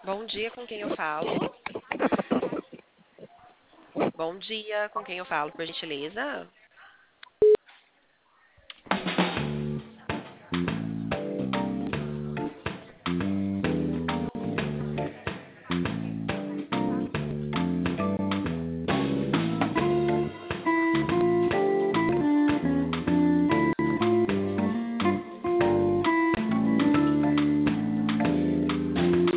Bom dia, com quem eu falo? Bom dia, com quem eu falo, por gentileza?